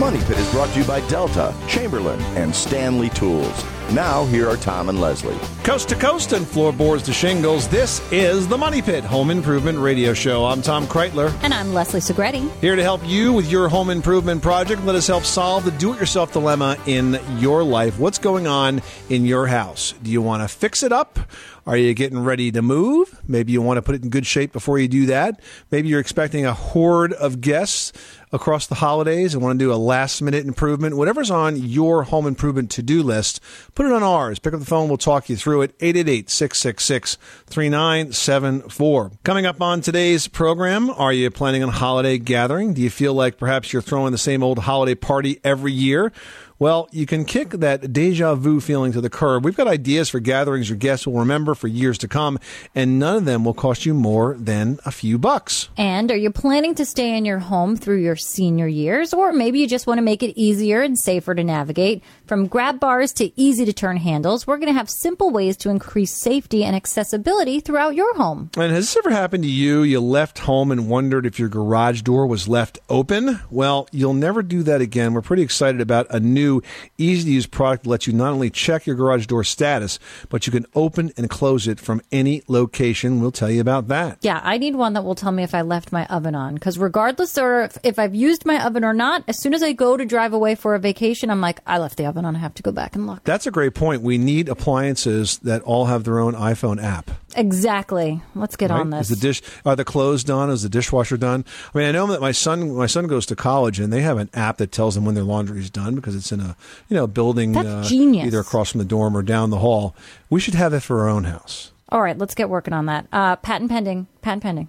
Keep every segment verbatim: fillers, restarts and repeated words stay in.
Money Pit is brought to you by Delta, Chamberlain, and Stanley Tools. Now, here are Tom and Leslie. Coast to coast and floorboards to shingles, this is the Money Pit Home Improvement Radio Show. I'm Tom Kreitler. And I'm Leslie Segretti. Here to help you with your home improvement project. Let us help solve the do-it-yourself dilemma in your life. What's going on in your house? Do you want to fix it up? Are you getting ready to move? Maybe you want to put it in good shape before you do that. Maybe you're expecting a horde of guests across the holidays and want to do a last-minute improvement. Whatever's on your home improvement to-do list, put it on ours. Pick up the phone. We'll talk you through it. eight eight eight, six six six, three nine seven four. Coming up on today's program, are you planning on a holiday gathering? Do you feel like perhaps you're throwing the same old holiday party every year? Well, you can kick that deja vu feeling to the curb. We've got ideas for gatherings your guests will remember for years to come, and none of them will cost you more than a few bucks. And are you planning to stay in your home through your senior years? Or maybe you just want to make it easier and safer to navigate. From grab bars to easy-to-turn handles, we're going to have simple ways to increase safety and accessibility throughout your home. And has this ever happened to you? You left home and wondered if your garage door was left open? Well, you'll never do that again. We're pretty excited about a new easy-to-use product that lets you not only check your garage door status, but you can open and close it from any location. We'll tell you about that. Yeah, I need one that will tell me if I left my oven on, because regardless or if, if I've used my oven or not, as soon as I go to drive away for a vacation, I'm like, I left the oven on. I have to go back and look. That's a great point. We need appliances that all have their own iPhone app. Exactly. Let's get right? on this. Is the dish, are the clothes done? Is the dishwasher done? I mean, I know that my son, my son goes to college, and they have an app that tells them when their laundry is done because it's in a, you know, building. That's uh, genius. Either across from the dorm or down the hall. We should have that for our own house. All right, let's get working on that. Uh, patent pending. Patent pending.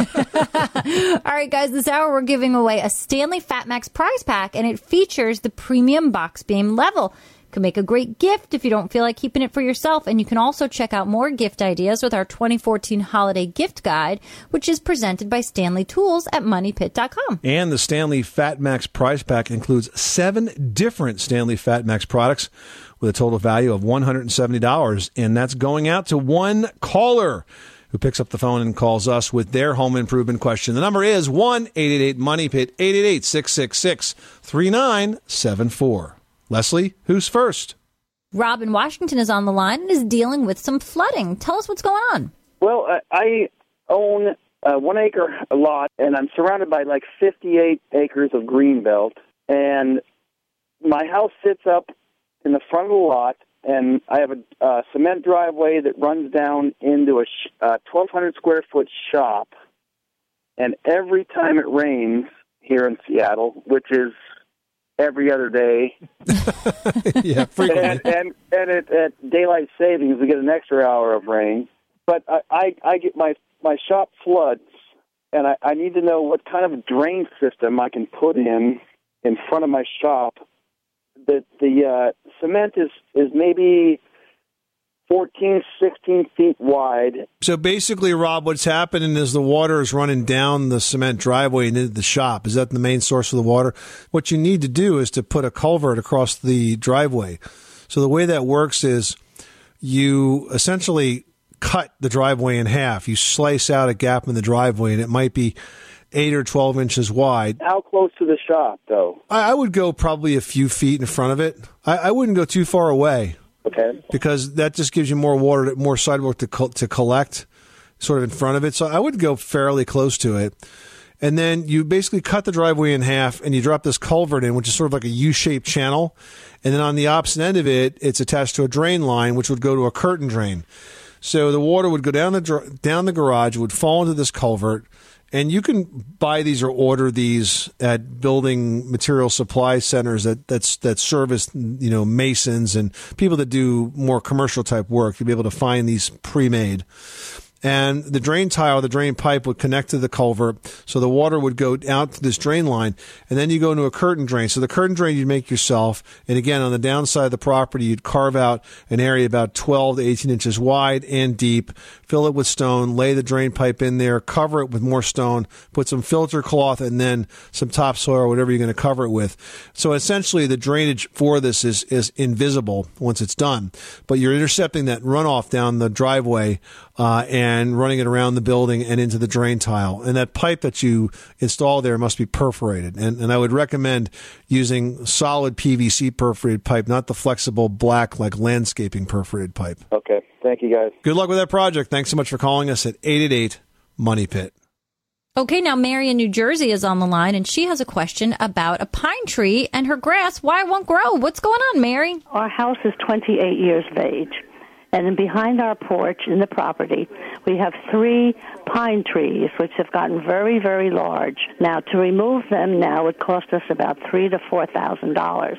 All right, guys, this hour we're giving away a Stanley FatMax prize pack, and it features the premium box beam level. Can make a great gift if you don't feel like keeping it for yourself. And you can also check out more gift ideas with our twenty fourteen Holiday Gift Guide, which is presented by Stanley Tools at money pit dot com. And the Stanley FatMax prize pack includes seven different Stanley FatMax products with a total value of one hundred seventy dollars. And that's going out to one caller who picks up the phone and calls us with their home improvement question. The number is one eight eight eight money pit, eight eight eight, six six six, three nine seven four. Leslie, who's first? Rob in Washington is on the line and is dealing with some flooding. Tell us what's going on. Well, uh, I own a one-acre lot, and I'm surrounded by like fifty-eight acres of greenbelt. And my house sits up in the front of the lot, and I have a uh, cement driveway that runs down into a sh- uh, twelve hundred square foot shop. And every time it rains here in Seattle, which is every other day. yeah, frequently. And, and, and at, at daylight savings, we get an extra hour of rain. But I, I, I get my, my shop floods, and I, I need to know what kind of drain system I can put in in front of my shop. The, the uh, cement is, is maybe fourteen, sixteen feet wide. So basically, Rob, what's happening is the water is running down the cement driveway and into the shop. Is that the main source of the water? What you need to do is to put a culvert across the driveway. So the way that works is you essentially cut the driveway in half. You slice out a gap in the driveway, and it might be eight or twelve inches wide. How close to the shop, though? I, I would go probably a few feet in front of it. I, I wouldn't go too far away. Okay. Because that just gives you more water, more sidewalk to co- to collect sort of in front of it. So I would go fairly close to it. And then you basically cut the driveway in half and you drop this culvert in, which is sort of like a U-shaped channel. And then on the opposite end of it, it's attached to a drain line, which would go to a curtain drain. So the water would go down the dr- down the garage, would fall into this culvert. And you can buy these or order these at building material supply centers that that's, that service, you know, masons and people that do more commercial type work. You'll be able to find these pre-made. And the drain tile, the drain pipe would connect to the culvert, so the water would go out to this drain line, and then you go into a curtain drain. So the curtain drain you'd make yourself, and again, on the downside of the property, you'd carve out an area about twelve to eighteen inches wide and deep, fill it with stone, lay the drain pipe in there, cover it with more stone, put some filter cloth, and then some topsoil or whatever you're going to cover it with. So essentially, the drainage for this is, is invisible once it's done, but you're intercepting that runoff down the driveway, uh, and and running it around the building and into the drain tile. And that pipe that you install there must be perforated. And, and I would recommend using solid P V C perforated pipe, not the flexible black like landscaping perforated pipe. Okay. Thank you, guys. Good luck with that project. Thanks so much for calling us at eight eight eight Money Pit. Okay, now Mary in New Jersey is on the line, and she has a question about a pine tree and her grass. Why it won't grow? What's going on, Mary? Our house is twenty-eight years of age, and then behind our porch in the property, we have three pine trees, which have gotten very, very large. Now, to remove them now would cost us about three to four thousand dollars.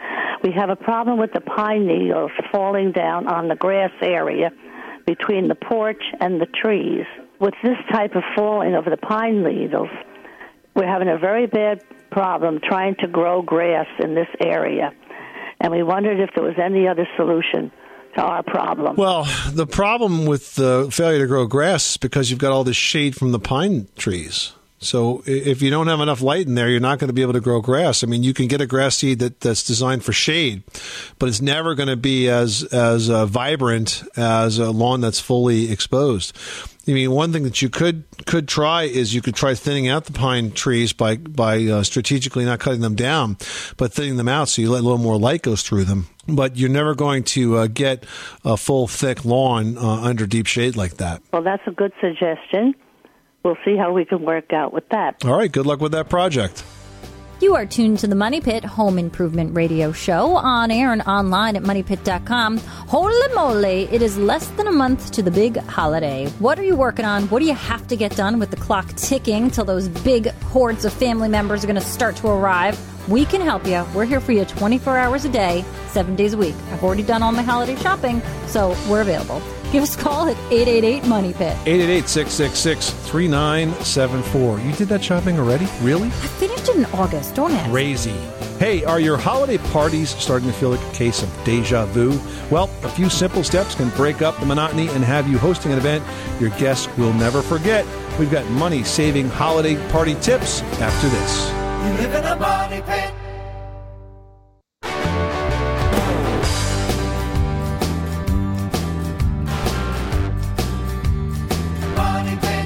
We have a problem with the pine needles falling down on the grass area between the porch and the trees. With this type of falling of the pine needles, we're having a very bad problem trying to grow grass in this area. And we wondered if there was any other solution to our problem. Well, the problem with the failure to grow grass is because you've got all this shade from the pine trees. So if you don't have enough light in there, you're not going to be able to grow grass. I mean, you can get a grass seed that, that's designed for shade, but it's never going to be as as uh, vibrant as a lawn that's fully exposed. I mean, one thing that you could could try is you could try thinning out the pine trees by by uh, strategically not cutting them down, but thinning them out so you let a little more light goes through them. But you're never going to uh, get a full, thick lawn uh, under deep shade like that. Well, that's a good suggestion. We'll see how we can work out with that. All right, good luck with that project. You are tuned to the Money Pit Home Improvement Radio Show on air and online at money pit dot com. Holy moly, it is less than a month to the big holiday. What are you working on? What do you have to get done with the clock ticking till those big hordes of family members are going to start to arrive? We can help you. We're here for you twenty-four hours a day, seven days a week. I've already done all my holiday shopping, so we're available. Give us a call at eight eight eight Money Pit. eight eight eight, six six six, three nine seven four. You did that shopping already? Really? I finished it in August, don't ask. Crazy. Hey, are your holiday parties starting to feel like a case of deja vu? Well, a few simple steps can break up the monotony and have you hosting an event your guests will never forget. We've got money-saving holiday party tips after this. You live in a money pit. Money pit.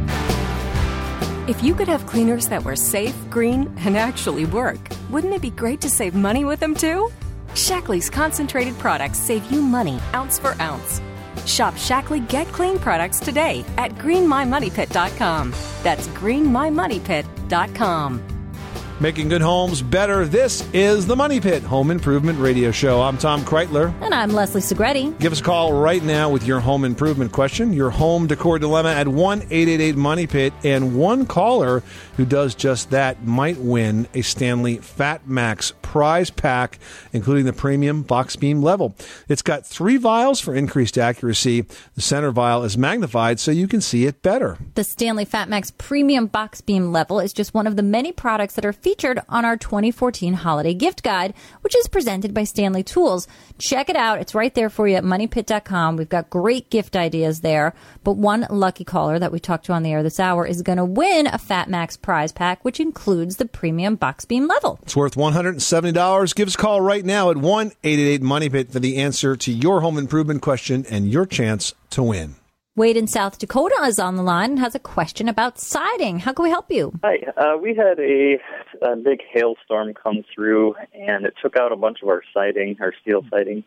If you could have cleaners that were safe, green, and actually work, wouldn't it be great to save money with them too? Shackley's concentrated products save you money ounce for ounce. Shop Shackley Get Clean products today at green my money pit dot com. That's green my money pit dot com. Making good homes better. This is the Money Pit Home Improvement Radio Show. I'm Tom Kreitler. And I'm Leslie Segretti. Give us a call right now with your home improvement question, your home decor dilemma at one eight eight eight Money Pit. And one caller who does just that might win a Stanley Fat Max prize pack, including the premium box beam level. It's got three vials for increased accuracy. The center vial is magnified so you can see it better. The Stanley Fat Max premium box beam level is just one of the many products that are featured on our twenty fourteen holiday gift guide, which is presented by Stanley Tools. Check it out. It's right there for you at money pit dot com. We've got great gift ideas there. But one lucky caller that we talked to on the air this hour is going to win a Fat Max prize pack, which includes the premium box beam level. It's worth one hundred seventy dollars. Give us a call right now at one eight eight eight Money Pit for the answer to your home improvement question and your chance to win. Wade in South Dakota is on the line and has a question about siding. How can we help you? Hi. Uh, we had a, a big hailstorm come through, and it took out a bunch of our siding, our steel siding.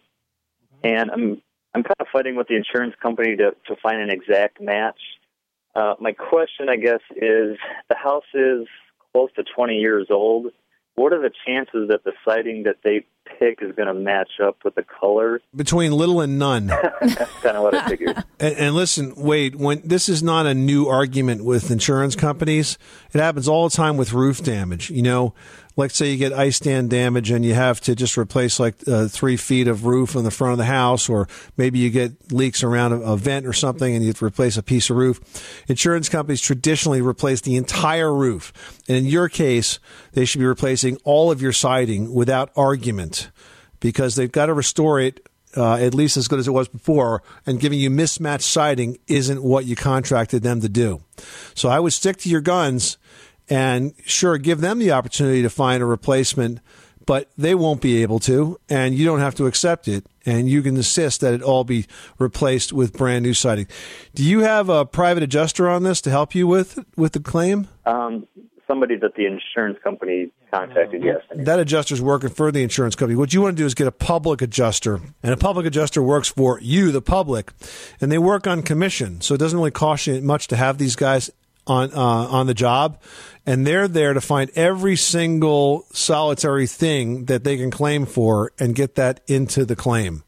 And I'm I'm kind of fighting with the insurance company to, to find an exact match. Uh, my question, I guess, is the house is close to twenty years old. What are the chances that the siding that they pick is going to match up with the color? Between little and none. That's kind of what I figured. And, and listen, Wade, when this is not a new argument with insurance companies. It happens all the time with roof damage. You know, let's say you get ice stand damage and you have to just replace like uh, three feet of roof on the front of the house, or maybe you get leaks around a, a vent or something and you have to replace a piece of roof. Insurance companies traditionally replace the entire roof. And in your case, they should be replacing all of your siding without argument, because they've got to restore it uh, at least as good as it was before, and giving you mismatched siding isn't what you contracted them to do. So I would stick to your guns and sure, give them the opportunity to find a replacement, but they won't be able to, and you don't have to accept it, and you can insist that it all be replaced with brand new siding. Do you have a private adjuster on this to help you with with the claim? Um, somebody that the insurance company contacted, yes. That adjuster's working for the insurance company. What you want to do is get a public adjuster, and a public adjuster works for you, the public, and they work on commission, so it doesn't really cost you much to have these guys on uh, on the job, and they're there to find every single solitary thing that they can claim for and get that into the claim.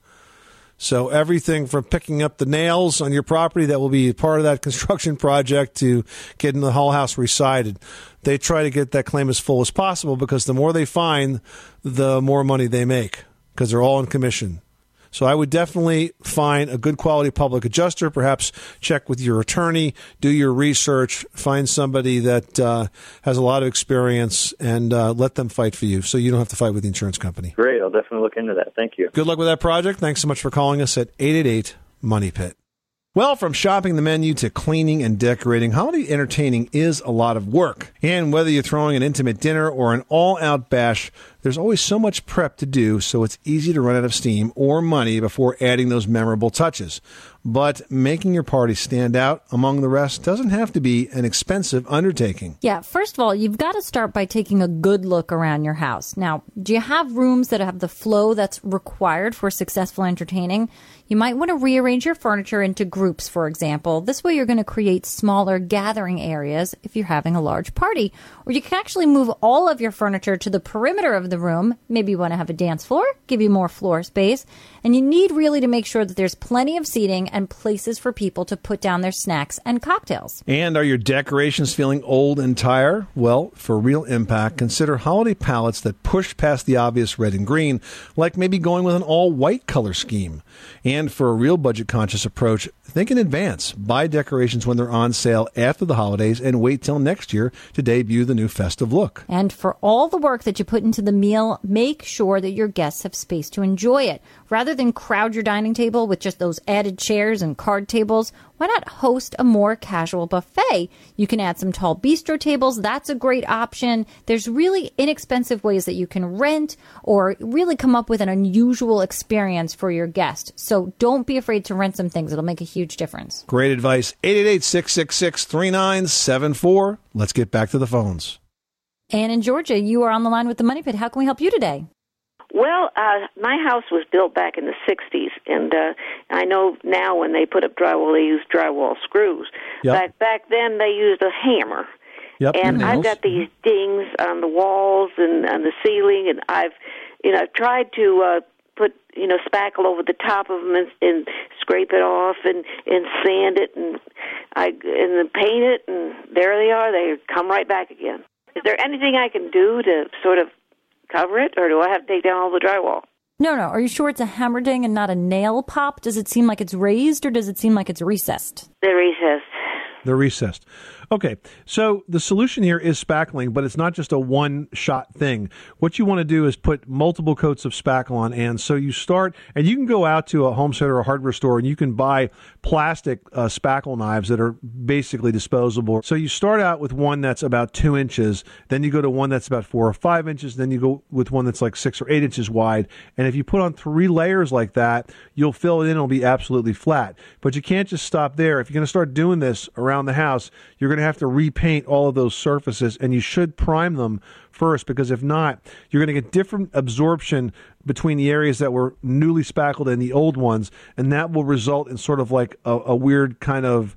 So everything from picking up the nails on your property that will be part of that construction project to getting the whole house resided, they try to get that claim as full as possible, because the more they find, the more money they make, because they're all in commission. So I would definitely find a good quality public adjuster, perhaps check with your attorney, do your research, find somebody that uh, has a lot of experience, and uh, let them fight for you so you don't have to fight with the insurance company. Great. I'll definitely look into that. Thank you. Good luck with that project. Thanks so much for calling us at eight eight eight, money pit. Well, from shopping the menu to cleaning and decorating, holiday entertaining is a lot of work. And whether you're throwing an intimate dinner or an all-out bash, there's always so much prep to do, so it's easy to run out of steam or money before adding those memorable touches. But making your party stand out among the rest doesn't have to be an expensive undertaking. Yeah, first of all, you've got to start by taking a good look around your house. Now, do you have rooms that have the flow that's required for successful entertaining? You might want to rearrange your furniture into groups, for example. This way you're going to create smaller gathering areas if you're having a large party. Or you can actually move all of your furniture to the perimeter of the room. Maybe you want to have a dance floor, give you more floor space. And you need really to make sure that there's plenty of seating and places for people to put down their snacks and cocktails. And are your decorations feeling old and tired? Well, for real impact, consider holiday palettes that push past the obvious red and green, like maybe going with an all-white color scheme. And for a real budget-conscious approach, think in advance. Buy decorations when they're on sale after the holidays and wait till next year to debut the new festive look. And for all the work that you put into the meal, make sure that your guests have space to enjoy it. Rather than crowd your dining table with just those added chairs and card tables, why not host a more casual buffet? You can add some tall bistro tables. That's a great option. There's really inexpensive ways that you can rent or really come up with an unusual experience for your guest. So don't be afraid to rent some things. It'll make a huge difference. Great advice. eight eight eight, six six six, three nine seven four. Let's get back to the phones. Anne in Georgia, you are on the line with the Money Pit. How can we help you today? Well, uh, my house was built back in the sixties, and uh, I know now when they put up drywall, they use drywall screws. Yep. But back then, they used a hammer. Yep, and I've nails. got these dings on the walls and on the ceiling, and I've, you know, tried to uh, put, you know, spackle over the top of them and, and scrape it off and, and sand it, and I and then paint it, and there they are. They come right back again. Is there anything I can do to sort of cover it, or do I have to take down all the drywall? No, no. Are you sure it's a hammer ding and not a nail pop? Does it seem like it's raised, or does it seem like it's recessed? They're recessed. They're recessed. Okay, so the solution here is spackling, but it's not just a one-shot thing. What you want to do is put multiple coats of spackle on, and so you start, and you can go out to a home center or a hardware store, and you can buy plastic uh, spackle knives that are basically disposable. So you start out with one that's about two inches, then you go to one that's about four or five inches, then you go with one that's like six or eight inches wide, and if you put on three layers like that, you'll fill it in, it'll be absolutely flat. But you can't just stop there. If you're going to start doing this around the house, you're going to have to repaint all of those surfaces, and you should prime them first, because if not, you're going to get different absorption between the areas that were newly spackled and the old ones, and that will result in sort of like a, a weird kind of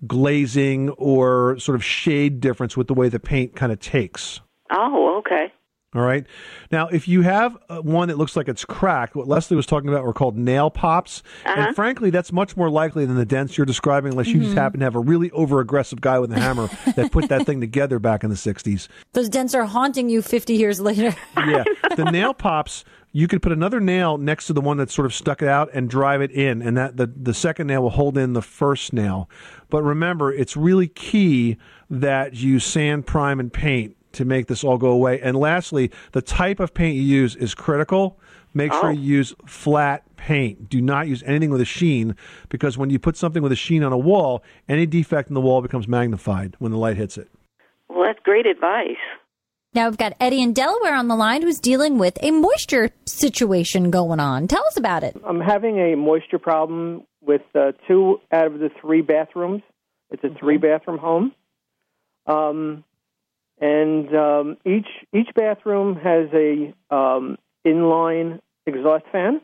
glazing or sort of shade difference with the way the paint kind of takes. Oh, okay. All right. Now, if you have uh, one that looks like it's cracked, what Leslie was talking about were called nail pops. Uh-huh. And frankly, that's much more likely than the dents you're describing, unless you Mhm. just happen to have a really over-aggressive guy with a hammer that put that thing together back in the sixties. Those dents are haunting you fifty years later. Yeah. The nail pops, you could put another nail next to the one that sort of stuck it out and drive it in, and that the, the second nail will hold in the first nail. But remember, it's really key that you sand, prime, and paint to make this all go away. And lastly, the type of paint you use is critical. Make Oh. sure you use flat paint. Do not use anything with a sheen, because when you put something with a sheen on a wall, any defect in the wall becomes magnified when the light hits it. Well, that's great advice. Now we've got Eddie in Delaware on the line who's dealing with a moisture situation going on. Tell us about it. I'm having a moisture problem with uh, two out of the three bathrooms. It's a three-bathroom home. Um, and um, each each bathroom has a um, inline exhaust fan.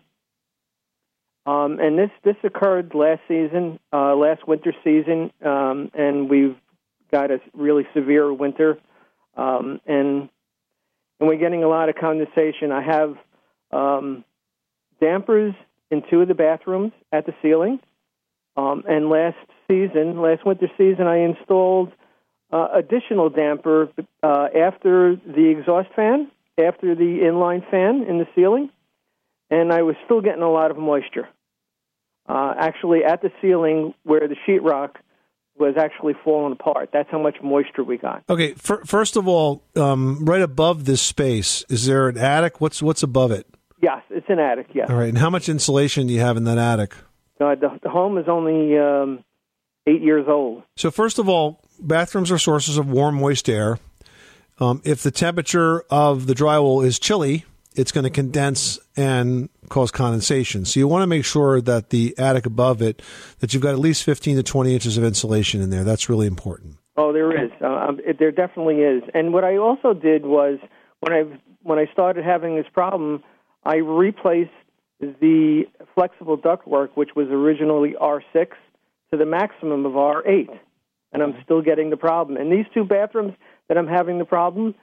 Um, and this, this occurred last season, uh, last winter season, um, and we've got a really severe winter. Um, and and we're getting a lot of condensation. I have um, dampers in two of the bathrooms at the ceiling. Um, and last season, last winter season, I installed uh, additional damper uh, after the exhaust fan, after the inline fan in the ceiling, and I was still getting a lot of moisture. Uh, actually, at the ceiling where the sheetrock was actually falling apart. That's how much moisture we got. Okay, for, first of all, um, right above this space, is there an attic? What's what's above it? Yes, it's an attic, yes. All right, and how much insulation do you have in that attic? Uh, the, the home is only um, eight years old. So first of all, bathrooms are sources of warm, moist air. Um, if the temperature of the drywall is chilly, it's going to condense and cause condensation. So you want to make sure that the attic above it, that you've got at least fifteen to twenty inches of insulation in there. That's really important. Oh, there is. Uh, it, there definitely is. And what I also did was, when I when I started having this problem, I replaced the flexible ductwork, which was originally R six, to the maximum of R eight. And I'm still getting the problem. And these two bathrooms that I'm having the problem,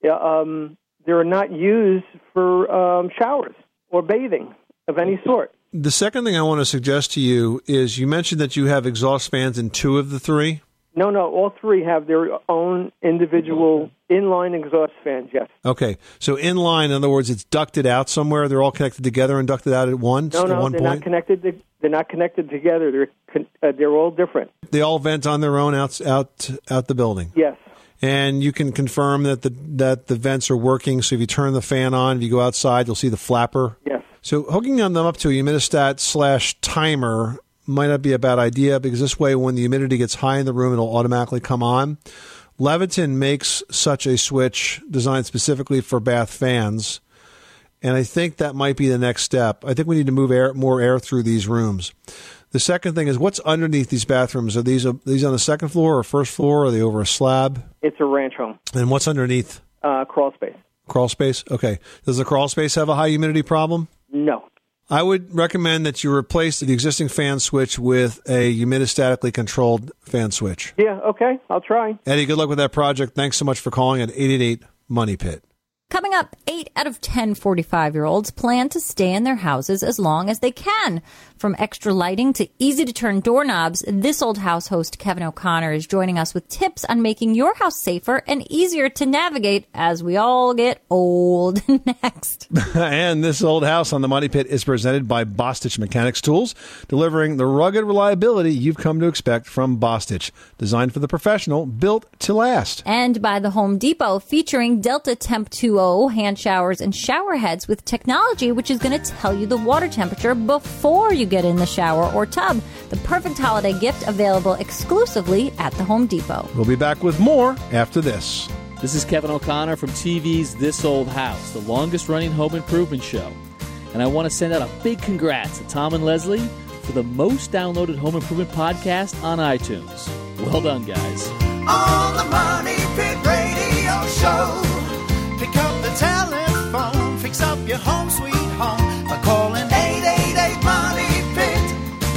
um, they're not used for um, showers or bathing of any sort. The second thing I want to suggest to you is you mentioned that you have exhaust fans in two of the three. No, no, all three have their own individual inline exhaust fans, yes. Okay, so inline, in other words, it's ducted out somewhere. They're all connected together and ducted out at once. No, at no, one they're point? not connected. To, they're not connected together. They're con- uh, they're all different. They all vent on their own out out out the building. Yes. And you can confirm that the that the vents are working. So if you turn the fan on, if you go outside, you'll see the flapper. Yes. So hooking them up to a humidistat slash timer might not be a bad idea, because this way, when the humidity gets high in the room, it'll automatically come on. Leviton makes such a switch designed specifically for bath fans, and I think that might be the next step. I think we need to move air, more air through these rooms. The second thing is, what's underneath these bathrooms? Are these, are these on the second floor or first floor? Are they over a slab? It's a ranch home. And what's underneath? Uh, crawl space. Crawl space? Okay. Does the crawl space have a high humidity problem? No. I would recommend that you replace the existing fan switch with a humidistatically controlled fan switch. Yeah, okay. I'll try. Eddie, good luck with that project. Thanks so much for calling at eight eight eight, money pit. Coming up, eight out of ten forty-five-year-olds plan to stay in their houses as long as they can. From extra lighting to easy-to-turn doorknobs, This Old House host Kevin O'Connor is joining us with tips on making your house safer and easier to navigate as we all get old. Next. And This Old House on the Money Pit is presented by Bostitch Mechanics Tools, delivering the rugged reliability you've come to expect from Bostitch. Designed for the professional, built to last. And by the Home Depot, featuring Delta Temp two point oh hand showers and shower heads with technology which is going to tell you the water temperature before you get in the shower or tub. The perfect holiday gift, available exclusively at the Home Depot. We'll be back with more after this. This is Kevin O'Connor from T V's This Old House, the longest-running home improvement show. And I want to send out a big congrats to Tom and Leslie for the most downloaded home improvement podcast on iTunes. Well done, guys. On the Money Pit Radio Show. Pick up the telephone, fix up your home sweet home by calling eight eight eight, money pit.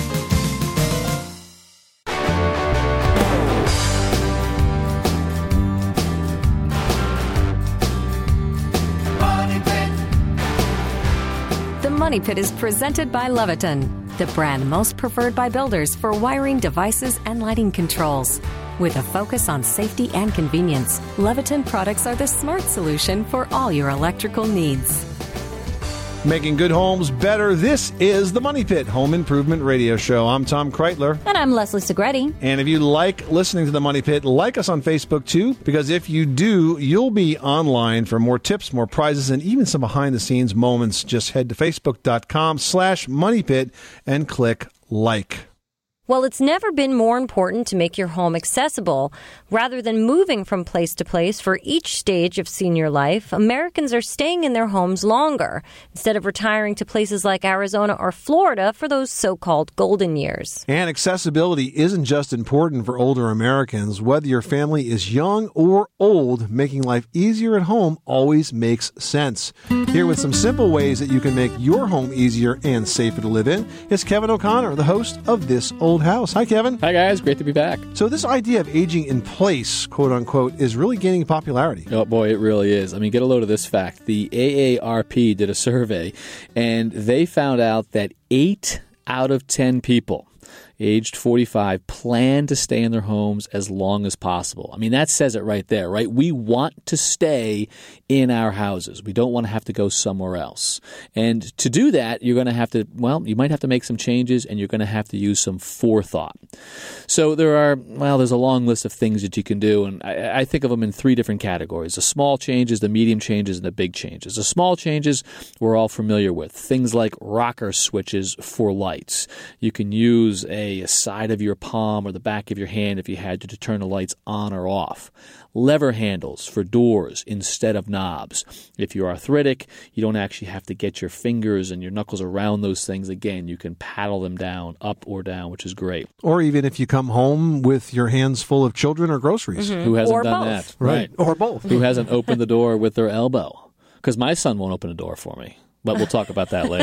Money Pit. The Money Pit is presented by Leviton, the brand most preferred by builders for wiring devices and lighting controls. With a focus on safety and convenience, Leviton products are the smart solution for all your electrical needs. Making good homes better. This is the Money Pit Home Improvement Radio Show. I'm Tom Kreitler. And I'm Leslie Segretti. And if you like listening to the Money Pit, like us on Facebook too, because if you do, you'll be online for more tips, more prizes, and even some behind-the-scenes moments. Just head to facebook.com slash moneypit and click like. Well, it's never been more important to make your home accessible. Rather than moving from place to place for each stage of senior life, Americans are staying in their homes longer instead of retiring to places like Arizona or Florida for those so-called golden years. And accessibility isn't just important for older Americans. Whether your family is young or old, making life easier at home always makes sense. Here with some simple ways that you can make your home easier and safer to live in is Kevin O'Connor, the host of This Old House. Hi, Kevin. Hi, guys. Great to be back. So this idea of aging in place, quote unquote, is really gaining popularity. Oh, boy, it really is. I mean, get a load of this fact. The A A R P did a survey, and they found out that eight out of ten people aged forty-five plan to stay in their homes as long as possible. I mean, that says it right there, right? We want to stay in our houses. We don't want to have to go somewhere else. And to do that, you're going to have to, well, you might have to make some changes, and you're going to have to use some forethought. So there are, well, there's a long list of things that you can do, and I, I think of them in three different categories. The small changes, the medium changes, and the big changes. The small changes we're all familiar with. Things like rocker switches for lights. You can use a a side of your palm or the back of your hand if you had to, to turn the lights on or off. Lever handles for doors instead of knobs. If you're arthritic, you don't actually have to get your fingers and your knuckles around those things. Again, you can paddle them down, up or down, which is great. Or even if you come home with your hands full of children or groceries. Mm-hmm. Who hasn't or done both. that? Right. Or both. Who hasn't opened the door with their elbow? Because my son won't open a door for me. But we'll talk about that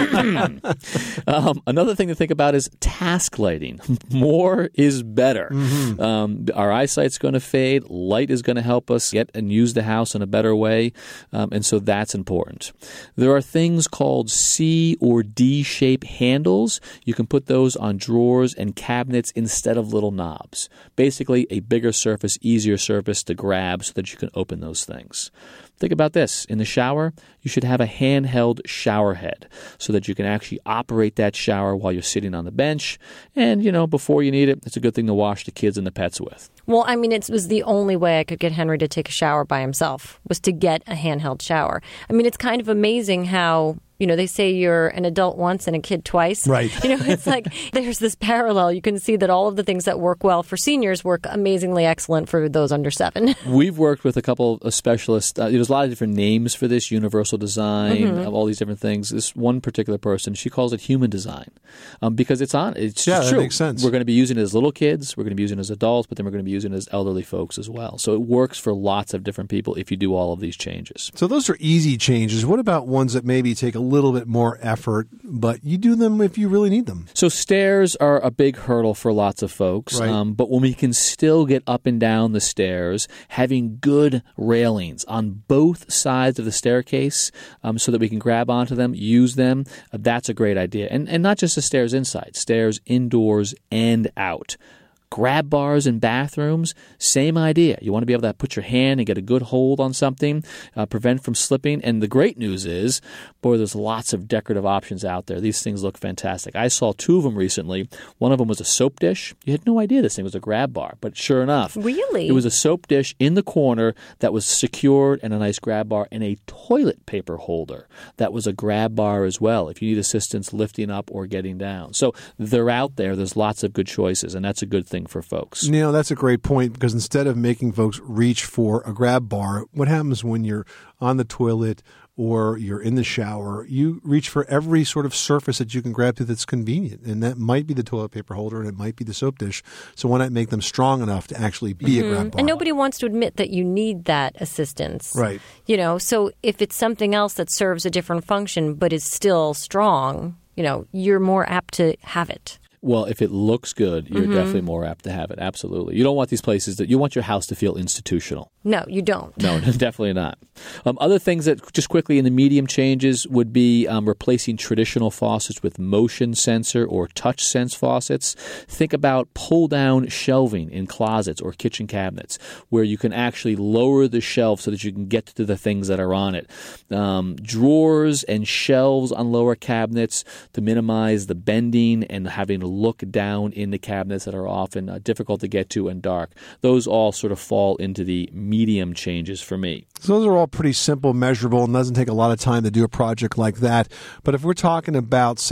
later. um, another thing to think about is task lighting. More is better. Mm-hmm. Um, our eyesight's going to fade. Light is going to help us get and use the house in a better way. Um, and so that's important. There are things called C or D shape handles. You can put those on drawers and cabinets instead of little knobs. Basically, a bigger surface, easier surface to grab so that you can open those things. Think about this. In the shower, you should have a handheld shower head so that you can actually operate that shower while you're sitting on the bench. And, you know, before you need it, it's a good thing to wash the kids and the pets with. Well, I mean, it was the only way I could get Henry to take a shower by himself was to get a handheld shower. I mean, it's kind of amazing how, you know, they say you're an adult once and a kid twice. Right. You know, it's like there's this parallel. You can see that all of the things that work well for seniors work amazingly excellent for those under seven. We've worked with a couple of specialists. Uh, there's a lot of different names for this, universal design, Mm-hmm. of all these different things. This one particular person, she calls it human design um, because it's on. It's Yeah, that true. makes sense. We're going to be using it as little kids. We're going to be using it as adults, but then we're going to be using it as elderly folks as well. So it works for lots of different people if you do all of these changes. So those are easy changes. What about ones that maybe take a little bit more effort, but you do them if you really need them? So stairs are a big hurdle for lots of folks, Right. um, but when we can still get up and down the stairs, having good railings on both sides of the staircase um, so that we can grab onto them, use them, uh, that's a great idea. And, and not just the stairs inside, stairs indoors and out. Grab bars in bathrooms, same idea. You want to be able to put your hand and get a good hold on something, uh, prevent from slipping. And the great news is, boy, there's lots of decorative options out there. These things look fantastic. I saw two of them recently. One of them was a soap dish. You had no idea this thing was a grab bar, but sure enough. Really? It was a soap dish in the corner that was secured and a nice grab bar, and a toilet paper holder that was a grab bar as well if you need assistance lifting up or getting down. So they're out there. There's lots of good choices, and that's a good thing for folks. You know, that's a great point, because instead of making folks reach for a grab bar, what happens when you're on the toilet or you're in the shower, you reach for every sort of surface that you can grab to that's convenient. And that might be the toilet paper holder and it might be the soap dish. So why not make them strong enough to actually be Mm-hmm. a grab bar? And nobody wants to admit that you need that assistance. Right. You know, so if it's something else that serves a different function but is still strong, you know, you're more apt to have it. Well, if it looks good, you're Mm-hmm. definitely more apt to have it. Absolutely. You don't want these places that you want your house to feel institutional. No, you don't. No, definitely not. Um, other things that just quickly in the medium changes would be um, replacing traditional faucets with motion sensor or touch sense faucets. Think about pull down shelving in closets or kitchen cabinets where you can actually lower the shelf so that you can get to the things that are on it. Um, drawers and shelves on lower cabinets to minimize the bending and having to look down in the cabinets that are often uh, difficult to get to and dark. Those all sort of fall into the medium changes for me. So those are all pretty simple, measurable, and doesn't take a lot of time to do a project like that. But if we're talking about, say,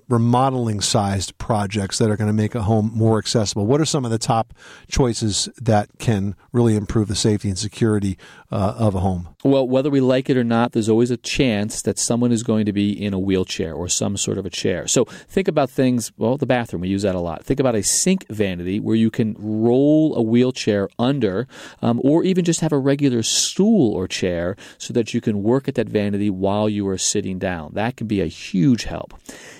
remodeling sized projects that are going to make a home more accessible? What are some of the top choices that can really improve the safety and security uh, of a home? Well, whether we like it or not, there's always a chance that someone is going to be in a wheelchair or some sort of a chair. So think about things, well, the bathroom, we use that a lot. Think about a sink vanity where you can roll a wheelchair under, um, or even just have a regular stool or chair so that you can work at that vanity while you are sitting down. That can be a huge help.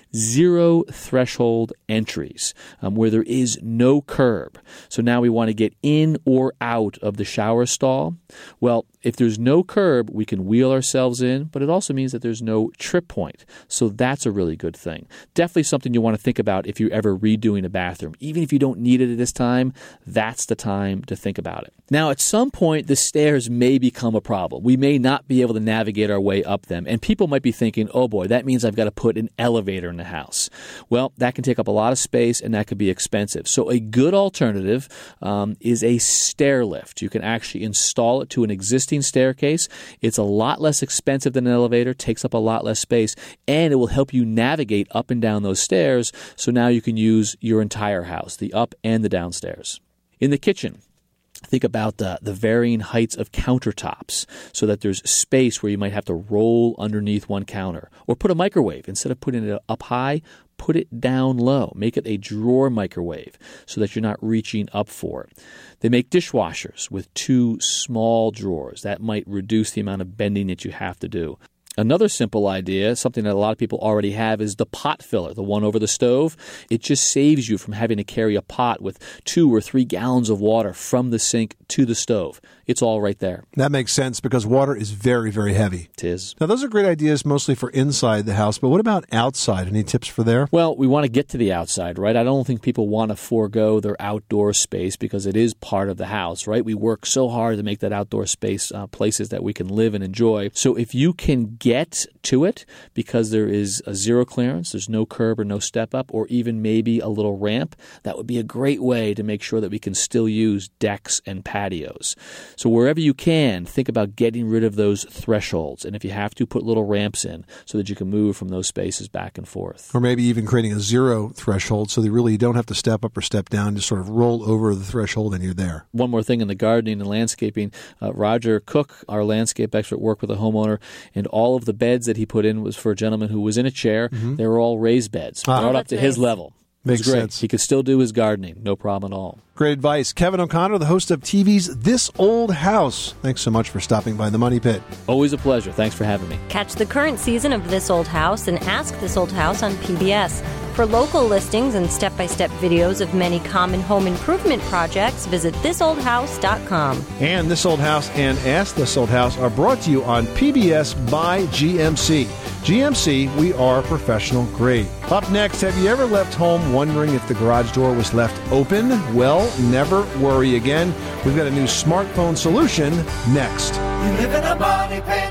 Zero threshold entries, um, where there is no curb. So now we want to get in or out of the shower stall. Well, if there's no curb, we can wheel ourselves in, but it also means that there's no trip point. So that's a really good thing. Definitely something you want to think about if you're ever redoing a bathroom. Even if you don't need it at this time, that's the time to think about it. Now, at some point, the stairs may become a problem. We may not be able to navigate our way up them. And people might be thinking, oh boy, that means I've got to put an elevator in the house. Well, that can take up a lot of space and that could be expensive. So a good alternative um, is a stair lift. You can actually install it to an existing staircase. It's a lot less expensive than an elevator, takes up a lot less space, and it will help you navigate up and down those stairs. So now you can use your entire house, the up and the downstairs. In the kitchen, think about the, the varying heights of countertops so that there's space where you might have to roll underneath one counter. Or put a microwave. Instead of putting it up high, put it down low. Make it a drawer microwave so that you're not reaching up for it. They make dishwashers with two small drawers. That might reduce the amount of bending that you have to do. Another simple idea, something that a lot of people already have, is the pot filler, the one over the stove. It just saves you from having to carry a pot with two or three gallons of water from the sink to the stove. It's all right there. That makes sense because water is very, very heavy. It is. Now, those are great ideas mostly for inside the house, but what about outside? Any tips for there? Well, we want to get to the outside, right? I don't think people want to forego their outdoor space because it is part of the house, right? We work so hard to make that outdoor space uh, places that we can live and enjoy. So if you can get to it because there is a zero clearance, there's no curb or no step up, or even maybe a little ramp, that would be a great way to make sure that we can still use decks and patios. So wherever you can, think about getting rid of those thresholds. And if you have to, put little ramps in so that you can move from those spaces back and forth. Or maybe even creating a zero threshold so that really you don't have to step up or step down, just sort of roll over the threshold and you're there. One more thing in the gardening and landscaping, uh, Roger Cook, our landscape expert, worked with a homeowner, and all of the beds that he put in was for a gentleman who was in a chair. Mm-hmm. They were all raised beds, ah. brought oh, up to nice. his level. Makes great. sense. He could still do his gardening, no problem at all. Great advice. Kevin O'Connor, the host of T V's This Old House. Thanks so much for stopping by the Money Pit. Always a pleasure. Thanks for having me. Catch the current season of This Old House and Ask This Old House on P B S. For local listings and step-by-step videos of many common home improvement projects, visit this old house dot com. And This Old House and Ask This Old House are brought to you on P B S by G M C. G M C, we are professional grade. Up next, have you ever left home wondering if the garage door was left open? Well, never worry again. We've got a new smartphone solution next. You live in a money pit.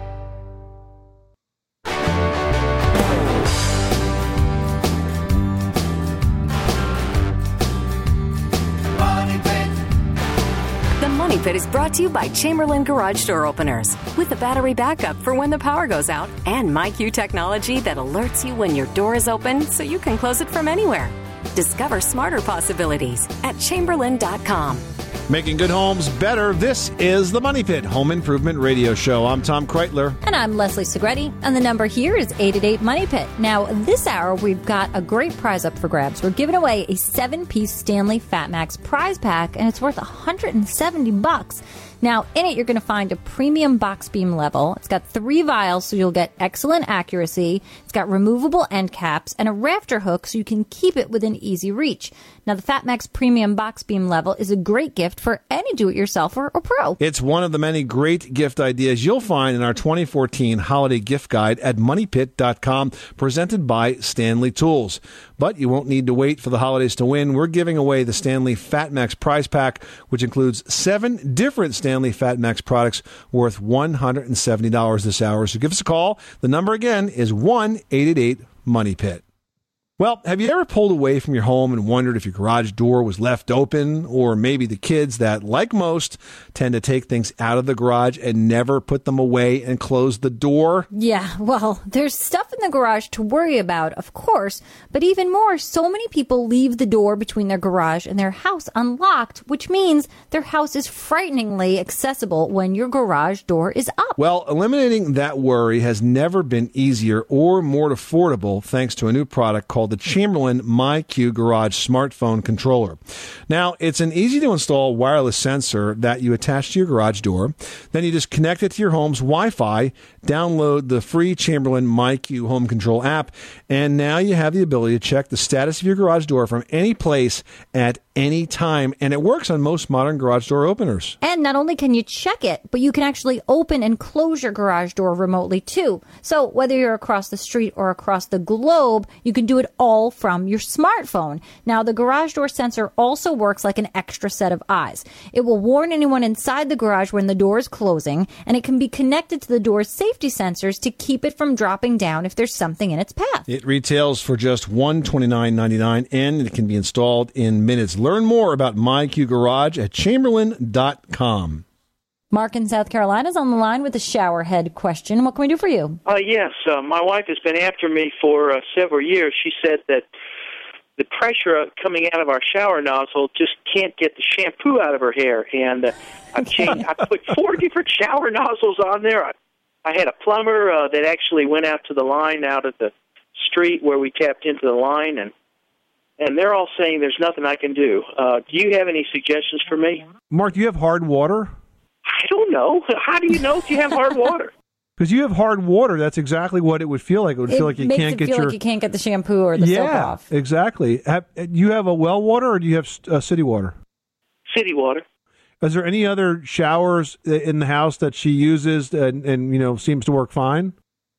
Money Pit is brought to you by Chamberlain Garage Door Openers with a battery backup for when the power goes out and MyQ technology that alerts you when your door is open so you can close it from anywhere. Discover smarter possibilities at chamberlain dot com. Making good homes better. This is the Money Pit Home Improvement Radio Show. I'm Tom Kreitler. And I'm Leslie Segretti. And the number here is eight eight eight Money Pit. Now, this hour, we've got a great prize up for grabs. We're giving away a seven-piece Stanley FatMax prize pack, and it's worth one hundred seventy bucks. Now, in it, you're going to find a premium box beam level. It's got three vials, so you'll get excellent accuracy. It's got removable end caps and a rafter hook, so you can keep it within easy reach. Now, the FatMax Premium Box Beam Level is a great gift for any do-it-yourselfer or pro. It's one of the many great gift ideas you'll find in our twenty fourteen Holiday Gift Guide at money pit dot com, presented by Stanley Tools. But you won't need to wait for the holidays to win. We're giving away the Stanley FatMax Prize Pack, which includes seven different Stanley FatMax products worth one hundred seventy dollars this hour. So give us a call. The number again is one eight eight eight Money Pit. Well, have you ever pulled away from your home and wondered if your garage door was left open, or maybe the kids that, like most, tend to take things out of the garage and never put them away and close the door? Yeah, well, there's stuff in the garage to worry about, of course, but even more, so many people leave the door between their garage and their house unlocked, which means their house is frighteningly accessible when your garage door is up. Well, eliminating that worry has never been easier or more affordable thanks to a new product called the Chamberlain MyQ Garage smartphone controller. Now, it's an easy-to-install wireless sensor that you attach to your garage door. Then you just connect it to your home's Wi-Fi, download the free Chamberlain MyQ home control app, and now you have the ability to check the status of your garage door from any place at any time, and it works on most modern garage door openers. And not only can you check it, but you can actually open and close your garage door remotely too. So whether you're across the street or across the globe, you can do it all from your smartphone. Now, the garage door sensor also works like an extra set of eyes. It will warn anyone inside the garage when the door is closing, and it can be connected to the door's safety sensors to keep it from dropping down if there's something in its path. It retails for just one hundred twenty-nine ninety-nine, and it can be installed in minutes. Learn more about MyQ Garage at chamberlain dot com. Mark in South Carolina is on the line with a shower head question. What can we do for you? Uh, yes, uh, my wife has been after me for uh, several years. She said that the pressure coming out of our shower nozzle just can't get the shampoo out of her hair. And uh, I've changed. I put four different shower nozzles on there. I, I had a plumber uh, that actually went out to the line out at the street where we tapped into the line, and and they're all saying there's nothing I can do. Uh, do you have any suggestions for me? Mark, do you have hard water? I don't know. How do you know if you have hard water? Because you have hard water, that's exactly what it would feel like. It would it feel like you makes can't it get feel your like you can't get the shampoo or the yeah, soap off. Exactly. Have, you have a well water, or do you have uh, city water? City water. Is there any other showers in the house that she uses and, and you know seems to work fine?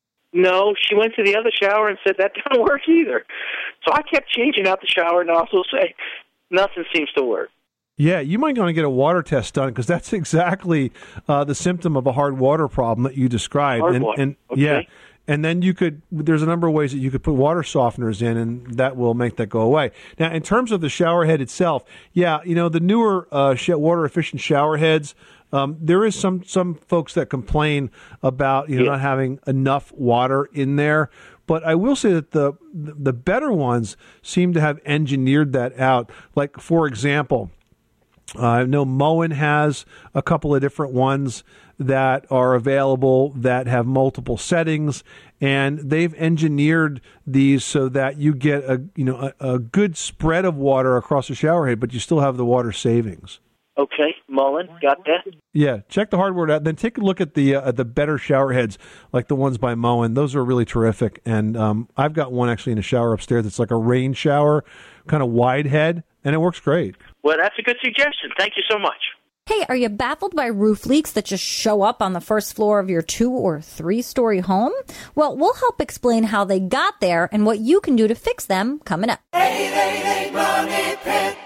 No, she went to the other shower and said that doesn't work either. So I kept changing out the shower nozzles, say nothing seems to work. Yeah, you might want to get a water test done, because that's exactly uh, the symptom of a hard water problem that you described. Hard and, water. and Okay. yeah, and then you could. There's a number of ways that you could put water softeners in, and that will make that go away. Now, in terms of the shower head itself, yeah, you know the newer uh, water efficient shower heads. Um, there is some some folks that complain about you know Yeah. not having enough water in there. But I will say that the the better ones seem to have engineered that out. Like, for example, Uh, I know Moen has a couple of different ones that are available that have multiple settings, and they've engineered these so that you get a you know a, a good spread of water across the shower head, but you still have the water savings. Okay, Mullen, got that? Yeah, check the hardware out. Then take a look at the uh, the better shower heads, like the ones by Moen. Those are really terrific. And um, I've got one actually in a shower upstairs. It's like a rain shower, kind of wide head, and it works great. Well, that's a good suggestion. Thank you so much. Hey, are you baffled by roof leaks that just show up on the first floor of your two or three story home? Well, we'll help explain how they got there and what you can do to fix them coming up. eight eight eight Money Pit.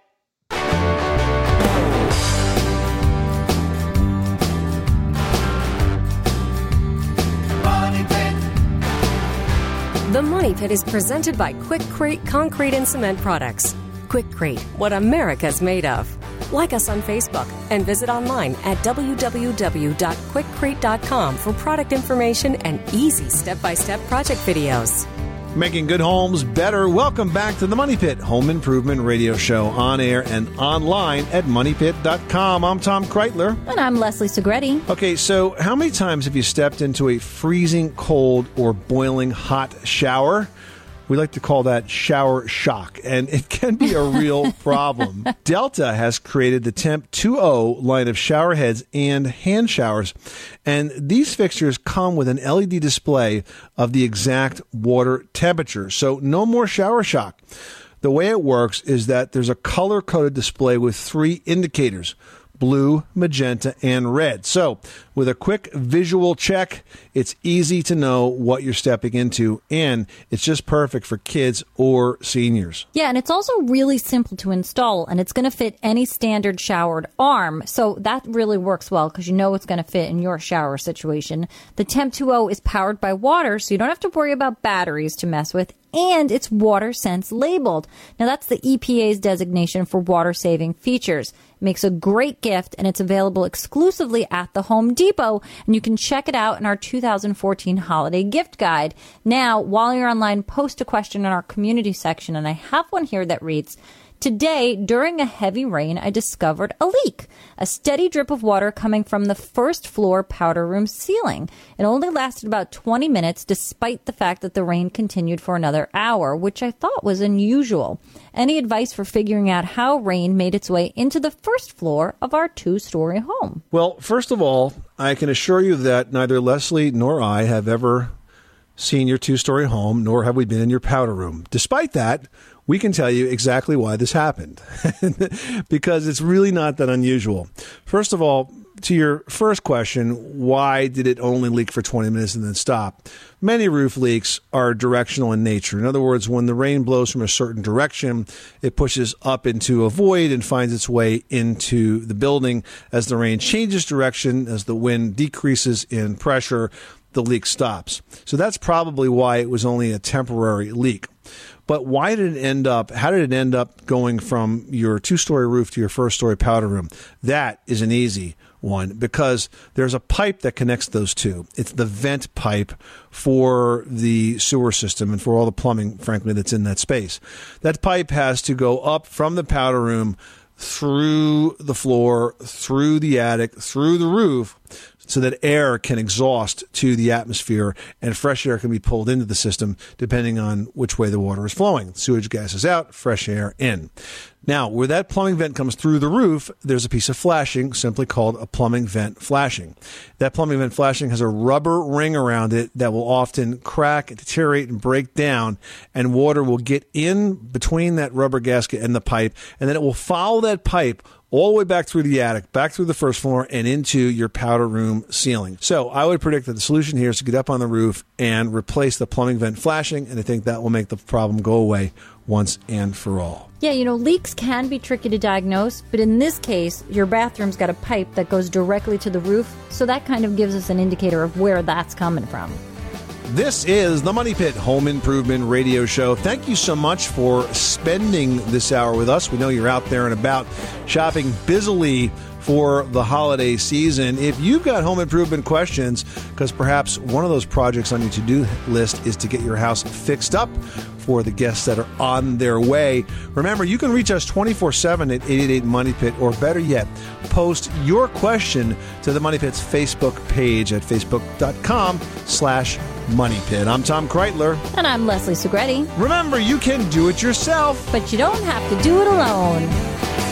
Money Pit. The Money Pit is presented by Quick Crate Concrete and Cement Products. Quick Crate, what America's made of. Like us on Facebook and visit online at w w w dot quick crate dot com for product information and easy step-by-step project videos. Making good homes better. Welcome back to the Money Pit Home Improvement Radio Show, on air and online at money pit dot com. I'm Tom Kreitler. And I'm Leslie Segretti. Okay, so how many times have you stepped into a freezing cold or boiling hot shower? We like to call that shower shock, and it can be a real problem. Delta has created the Temp two point oh line of shower heads and hand showers, and these fixtures come with an L E D display of the exact water temperature, so no more shower shock. The way it works is that there's a color-coded display with three indicators: blue, magenta, and red. So with a quick visual check, it's easy to know what you're stepping into, and it's just perfect for kids or seniors. Yeah, and it's also really simple to install, and it's going to fit any standard showered arm. So that really works well because you know it's going to fit in your shower situation. The Temp two point oh is powered by water, so you don't have to worry about batteries to mess with, and it's WaterSense labeled. Now, that's the E P A's designation for water-saving features. It makes a great gift, and it's available exclusively at the Home Depot, and you can check it out in our two thousand fourteen holiday gift guide. Now, while you're online, post a question in our community section, and I have one here that reads, today, during a heavy rain, I discovered a leak, a steady drip of water coming from the first floor powder room ceiling. It only lasted about twenty minutes, despite the fact that the rain continued for another hour, which I thought was unusual. Any advice for figuring out how rain made its way into the first floor of our two-story home? Well, first of all, I can assure you that neither Leslie nor I have ever seen your two-story home, nor have we been in your powder room. Despite that, we can tell you exactly why this happened, because it's really not that unusual. First of all, to your first question, why did it only leak for twenty minutes and then stop? Many roof leaks are directional in nature. In other words, when the rain blows from a certain direction, it pushes up into a void and finds its way into the building. As the rain changes direction, as the wind decreases in pressure, the leak stops. So that's probably why it was only a temporary leak. But why did it end up, how did it end up going from your two-story roof to your first-story powder room? That is an easy one, because there's a pipe that connects those two. It's the vent pipe for the sewer system and for all the plumbing, frankly, that's in that space. That pipe has to go up from the powder room through the floor, through the attic, through the roof, so that air can exhaust to the atmosphere and fresh air can be pulled into the system depending on which way the water is flowing. Sewage gas is out, fresh air in. Now, where that plumbing vent comes through the roof, there's a piece of flashing simply called a plumbing vent flashing. That plumbing vent flashing has a rubber ring around it that will often crack, deteriorate, and break down, and water will get in between that rubber gasket and the pipe, and then it will follow that pipe all the way back through the attic, back through the first floor, and into your powder room ceiling. So I would predict that the solution here is to get up on the roof and replace the plumbing vent flashing, and I think that will make the problem go away once and for all. Yeah, you know, leaks can be tricky to diagnose, but in this case, your bathroom's got a pipe that goes directly to the roof, so that kind of gives us an indicator of where that's coming from. This is the Money Pit Home Improvement Radio Show. Thank you so much for spending this hour with us. We know you're out there and about shopping busily for the holiday season. If you've got home improvement questions, because perhaps one of those projects on your to-do list is to get your house fixed up for the guests that are on their way, remember, you can reach us twenty-four seven at eight eight eight Money Pit, or better yet, post your question to the Money Pit's Facebook page at facebook.com slash Money Pit. I'm Tom Kreitler. And I'm Leslie Segretti. Remember, you can do it yourself, but you don't have to do it alone.